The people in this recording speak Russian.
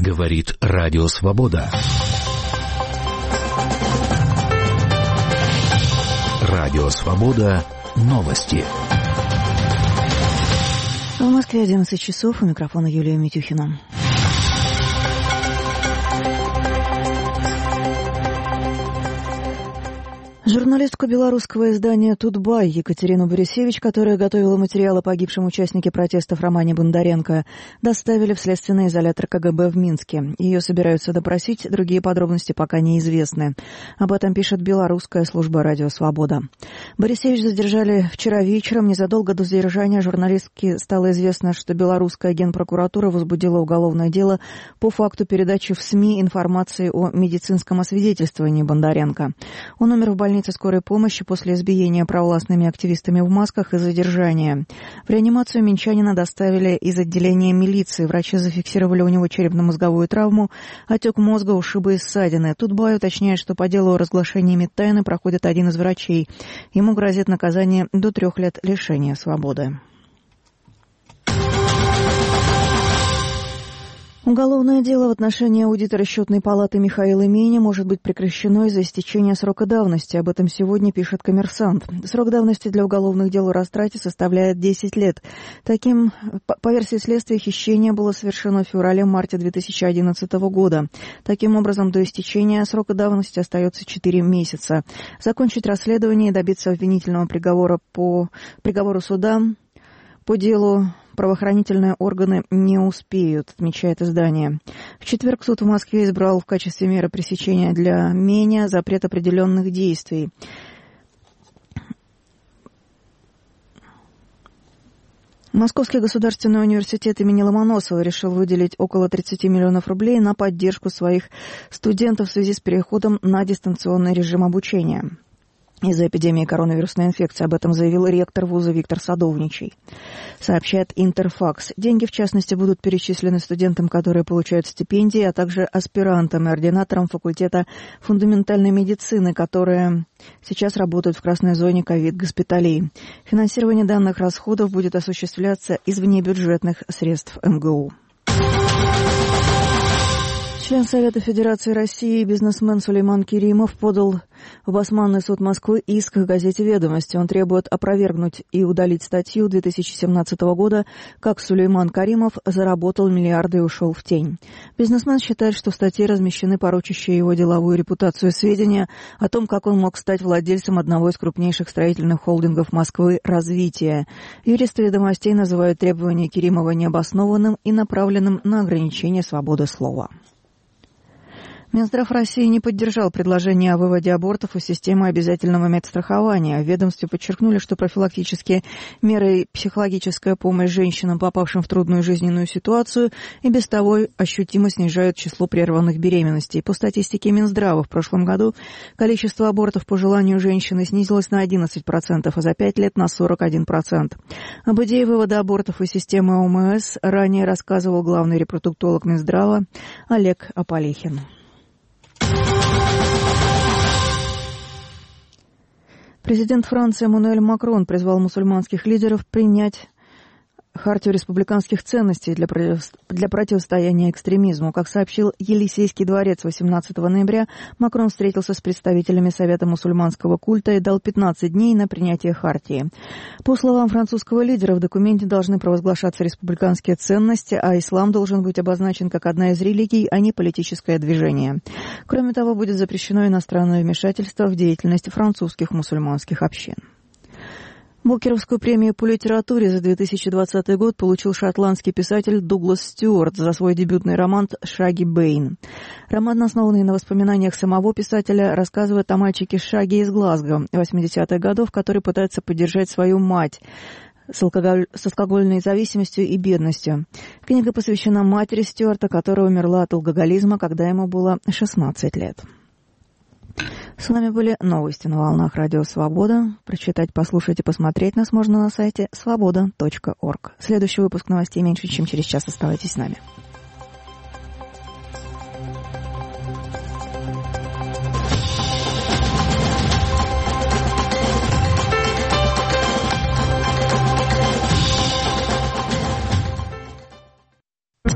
Говорит Радио Свобода. Радио Свобода. Новости. В Москве 11 часов. У микрофона Юлия Митюхина. Журналистку белорусского издания «Тутбай» Екатерину Борисевич, которая готовила материалы о погибшем участнике протестов Романе Бондаренко, доставили в следственный изолятор КГБ в Минске. Ее собираются допросить, другие подробности пока неизвестны. Об этом пишет белорусская служба «Радио Свобода». Борисевич задержали вчера вечером. Незадолго до задержания журналистке стало известно, что белорусская генпрокуратура возбудила уголовное дело по факту передачи в СМИ информации о медицинском освидетельствовании Бондаренко. Он умер в больнице скорой помощи после избиения провластными активистами в масках и задержания. В реанимацию минчанина доставили из отделения милиции. Врачи зафиксировали у него черепно-мозговую травму, отек мозга, ушибы и ссадины. Тутбай уточняет, что по делу о разглашении медтайны проходит один из врачей. Ему грозит наказание до 3 лет лишения свободы. Уголовное дело в отношении аудитора Счетной палаты Михаила Мейни может быть прекращено из-за истечения срока давности. Об этом сегодня пишет «Коммерсант». Срок давности для уголовных дел о растрате составляет 10 лет. По версии следствия, хищение было совершено в феврале-марте 2011 года. Таким образом, до истечения срока давности остается 4 месяца. Закончить расследование и добиться обвинительного приговора по приговору суда по делу правоохранительные органы не успеют, отмечает издание. В четверг суд в Москве избрал в качестве меры пресечения для Мейни запрет определенных действий. Московский государственный университет имени Ломоносова решил выделить около 30 миллионов рублей на поддержку своих студентов в связи с переходом на дистанционный режим обучения из-за эпидемии коронавирусной инфекции. Об этом заявил ректор вуза Виктор Садовничий. Сообщает Интерфакс. Деньги, в частности, будут перечислены студентам, которые получают стипендии, а также аспирантам и ординаторам факультета фундаментальной медицины, которые сейчас работают в красной зоне ковид-госпиталей. Финансирование данных расходов будет осуществляться из внебюджетных средств МГУ. Член Совета Федерации России, бизнесмен Сулейман Керимов подал в Басманный суд Москвы иск к газете «Ведомости». Он требует опровергнуть и удалить статью 2017 года «Как Сулейман Керимов заработал миллиарды и ушел в тень». Бизнесмен считает, что в статье размещены порочащие его деловую репутацию сведения о том, как он мог стать владельцем одного из крупнейших строительных холдингов Москвы «Развитие». Юристы «Ведомостей» называют требование Керимова необоснованным и направленным на ограничение свободы слова. Минздрав России не поддержал предложение о выводе абортов из системы обязательного медстрахования. В ведомстве подчеркнули, что профилактические меры и психологическая помощь женщинам, попавшим в трудную жизненную ситуацию, и без того ощутимо снижают число прерванных беременностей. По статистике Минздрава, в прошлом году количество абортов по желанию женщины снизилось на 11%, а за 5 лет на 41%. Об идее вывода абортов из системы ОМС ранее рассказывал главный репродуктолог Минздрава Олег Аполихин. Президент Франции Эммануэль Макрон призвал мусульманских лидеров принять Хартию республиканских ценностей для противостояния экстремизму. Как сообщил Елисейский дворец 18 ноября, Макрон встретился с представителями Совета мусульманского культа и дал 15 дней на принятие Хартии. По словам французского лидера, в документе должны провозглашаться республиканские ценности, а ислам должен быть обозначен как одна из религий, а не политическое движение. Кроме того, будет запрещено иностранное вмешательство в деятельность французских мусульманских общин. Букеровскую премию по литературе за 2020 год получил шотландский писатель Дуглас Стюарт за свой дебютный роман «Шаги Бэйн». Роман, основанный на воспоминаниях самого писателя, рассказывает о мальчике Шаги из Глазго 80-х годов, который пытается поддержать свою мать с алкогольной зависимостью и бедностью. Книга посвящена матери Стюарта, которая умерла от алкоголизма, когда ему было 16 лет. С вами были новости на волнах Радио Свобода. Прочитать, послушать и посмотреть нас можно на сайте svoboda.org. Следующий выпуск новостей меньше, чем через час. Оставайтесь с нами.